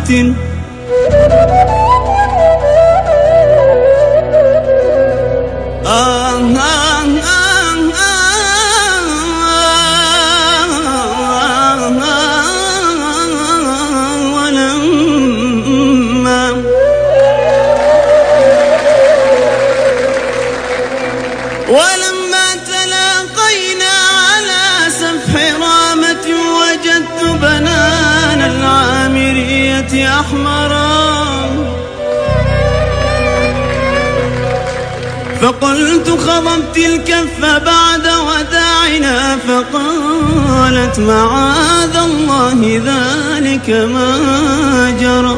رحمة ولما تلاقينا على سفح رامة وجدت بنان العامرية أحمرا، فقلت خضبت الكف بعد وداعنا، فقالت معاذ الله ذلك ما جرى،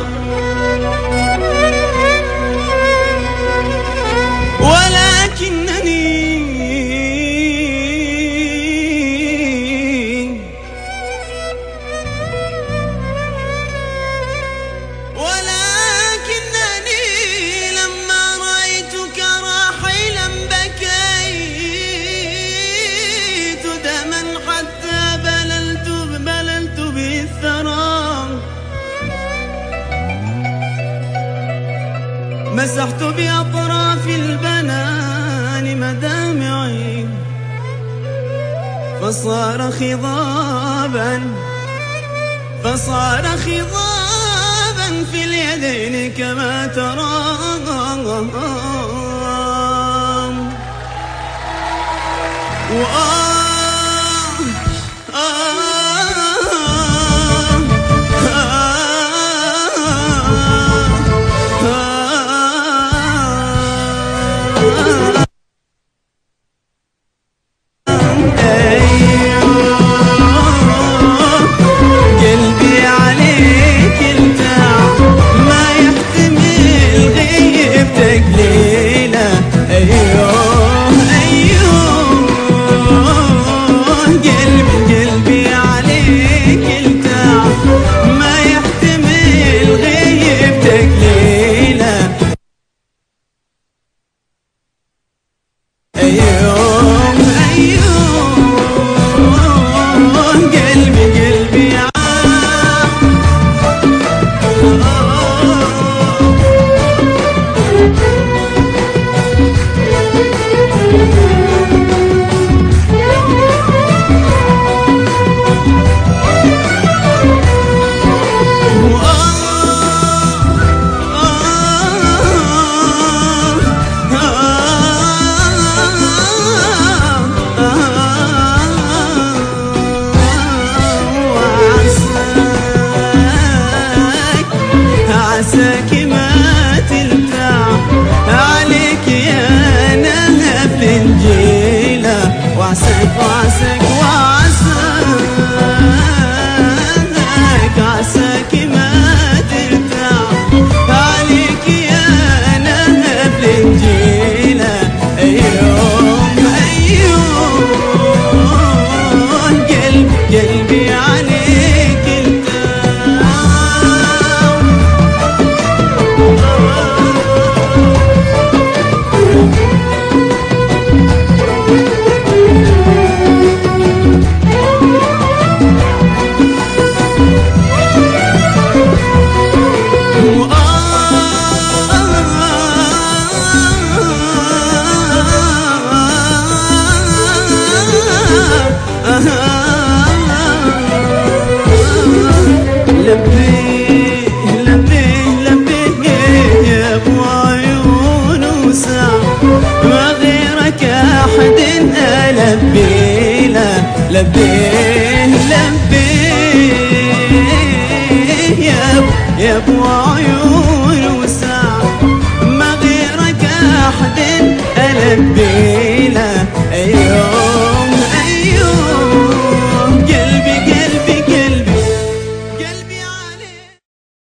مسحت بأطراف البنان مدامعي، فصار خضابا في اليدين كما ترى. عساك ما تلتع عليك يا نهب الجيلة، وعساك وعساك وعساك، عساك ما تلتع عليك يا نهب الجيلة. أيوم قلبي عليك لبيه يا ابو عيون وساع، ما غيرك احد البيه.